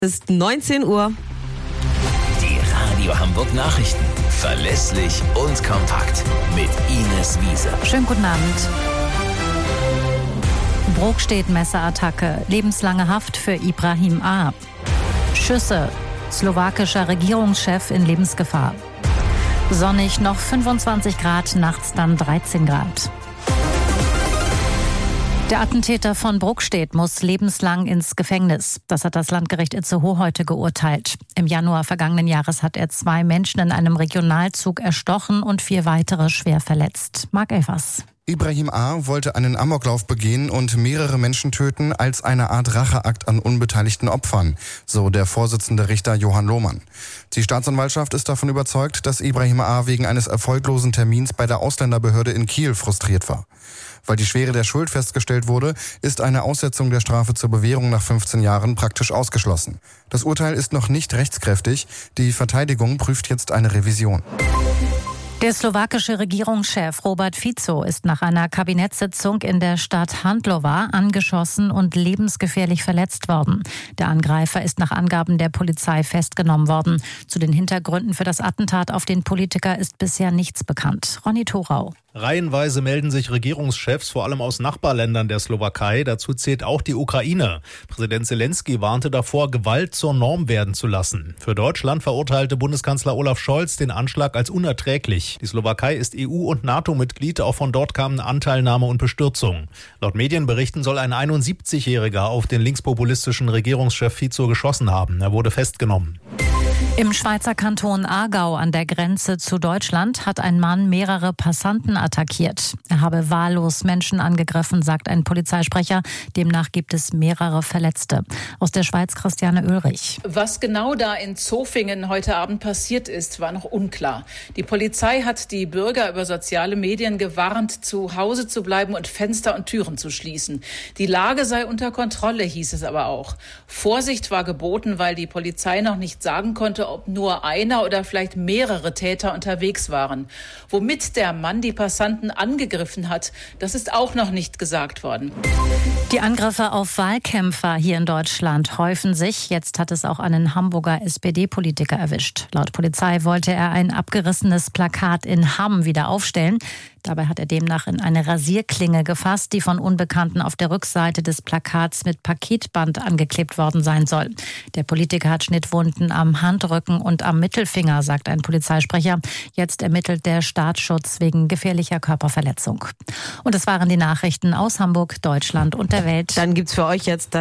Ist 19 Uhr. Die Radio Hamburg Nachrichten. Verlässlich und kompakt. Mit Ines Wiese. Schönen guten Abend. Brokstedt-Messerattacke. Lebenslange Haft für Ibrahim A. Schüsse. Slowakischer Regierungschef in Lebensgefahr. Sonnig, noch 25 Grad, nachts dann 13 Grad. Der Attentäter von Brokstedt muss lebenslang ins Gefängnis. Das hat das Landgericht Itzehoe heute geurteilt. Im Januar vergangenen Jahres hat er 2 Menschen in einem Regionalzug erstochen und 4 weitere schwer verletzt. Marc Elfers. Ibrahim A. wollte einen Amoklauf begehen und mehrere Menschen töten als eine Art Racheakt an unbeteiligten Opfern, so der Vorsitzende Richter Johann Lohmann. Die Staatsanwaltschaft ist davon überzeugt, dass Ibrahim A. wegen eines erfolglosen Termins bei der Ausländerbehörde in Kiel frustriert war. Weil die Schwere der Schuld festgestellt wurde, ist eine Aussetzung der Strafe zur Bewährung nach 15 Jahren praktisch ausgeschlossen. Das Urteil ist noch nicht rechtskräftig. Die Verteidigung prüft jetzt eine Revision. Der slowakische Regierungschef Robert Fico ist nach einer Kabinettssitzung in der Stadt Handlowa angeschossen und lebensgefährlich verletzt worden. Der Angreifer ist nach Angaben der Polizei festgenommen worden. Zu den Hintergründen für das Attentat auf den Politiker ist bisher nichts bekannt. Ronny Thorau. Reihenweise melden sich Regierungschefs vor allem aus Nachbarländern der Slowakei. Dazu zählt auch die Ukraine. Präsident Zelensky warnte davor, Gewalt zur Norm werden zu lassen. Für Deutschland verurteilte Bundeskanzler Olaf Scholz den Anschlag als unerträglich. Die Slowakei ist EU- und NATO-Mitglied. Auch von dort kamen Anteilnahme und Bestürzung. Laut Medienberichten soll ein 71-Jähriger auf den linkspopulistischen Regierungschef Fico geschossen haben. Er wurde festgenommen. Im Schweizer Kanton Aargau an der Grenze zu Deutschland hat ein Mann mehrere Passanten attackiert. Er habe wahllos Menschen angegriffen, sagt ein Polizeisprecher. Demnach gibt es mehrere Verletzte. Aus der Schweiz Christiane Oehlrich. Was genau da in Zofingen heute Abend passiert ist, war noch unklar. Die Polizei hat die Bürger über soziale Medien gewarnt, zu Hause zu bleiben und Fenster und Türen zu schließen. Die Lage sei unter Kontrolle, hieß es aber auch. Vorsicht war geboten, weil die Polizei noch nicht sagen konnte, ob nur einer oder vielleicht mehrere Täter unterwegs waren. Womit der Mann die Passanten angegriffen hat, das ist auch noch nicht gesagt worden. Die Angriffe auf Wahlkämpfer hier in Deutschland häufen sich. Jetzt hat es auch einen Hamburger SPD-Politiker erwischt. Laut Polizei wollte er ein abgerissenes Plakat in Hamm wieder aufstellen. Dabei hat er demnach in eine Rasierklinge gefasst, die von Unbekannten auf der Rückseite des Plakats mit Paketband angeklebt worden sein soll. Der Politiker hat Schnittwunden am Handrücken und am Mittelfinger, sagt ein Polizeisprecher. Jetzt ermittelt der Staatsschutz wegen gefährlicher Körperverletzung. Und das waren die Nachrichten aus Hamburg, Deutschland und der Welt. Dann gibt's für euch jetzt das